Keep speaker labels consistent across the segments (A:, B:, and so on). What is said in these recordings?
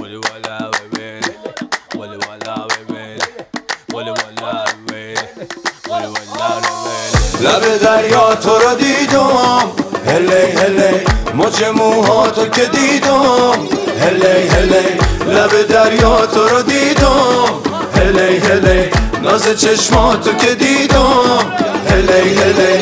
A: ولی والا ببین ولی والا ببین ولی والا ببین ولی والا ببین
B: لب دریا تو رو دیدم هلی هلی موج موهاتو که دیدم هلی هلی لب دریا تو رو دیدم هلی هلی ناز چشماتو که دیدم هلی هلی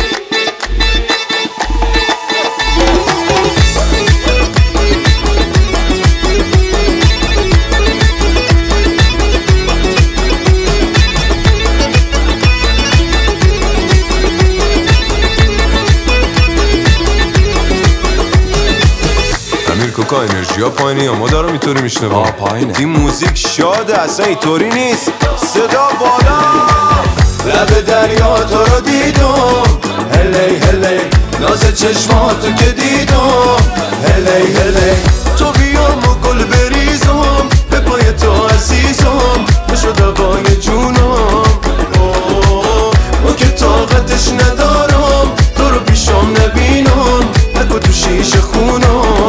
C: کوکا انرژی ها پایینه یا ما دارم اینطوری میشنویم؟
B: پایینه.
C: این موزیک شاده اصلا اینطوری نیست. صدا بالا.
B: لب دریا تو رو دیدم هلی هلی ناز چشماتو که دیدم هلی هلی تو بیام و گل بریزم به پای تو عزیزم بشو دوای جونم او که طاقتش ندارم تو رو پیشم نبینم نگو تو شیشه خونم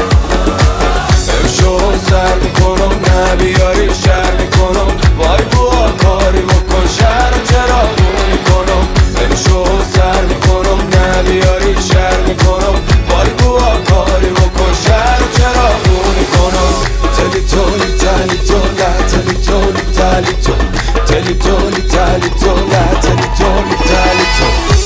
B: سر میکنم نبیاری شر میکنم وای بوا کاری بکن شهر چراغون میکنم امشو سر میکنم نبیاری شر میکنم وای بوا کاری بکن شهر چراغون میکنم تلی تولی تلی تولا تلی تولی تلی تو تلی تولی تلی تولا تلی تولی تلی تو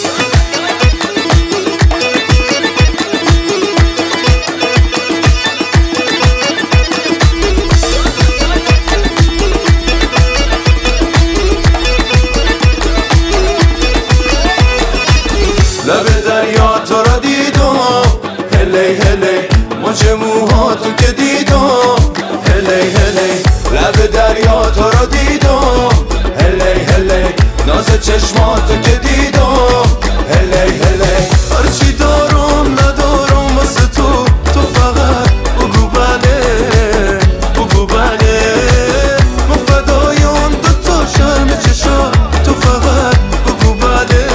B: لب دریا تو رو دیدم هلی هلی موج موهاتو که دیدم هلی هلی لب دریا تو رو دیدم هلی هلی ناز چشماتو که دیدم هلی هلی هرچی دارم ندارم واسه تو تو فقط بگو بله بگو بله من فدای اون دوتا شرم چشا تو فقط بگو بله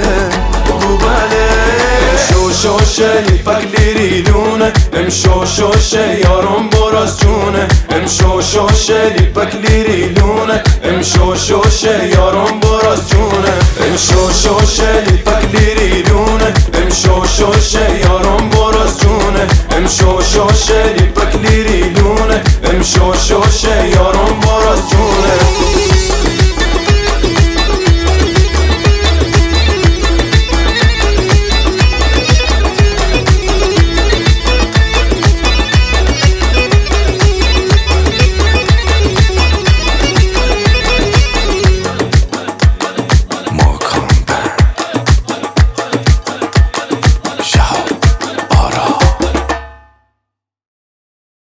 B: شوشه لیپک لیری لونه ام شوشه یارم براز جونه ام شوشه لیپک لیری لونه ام شوشه یارم براز جونه ام شوشه لیپک لیری لونه ام شوشه یارم براز جونه ام شوشه لیپک لیری لونه ام شوشه یارم براز جونه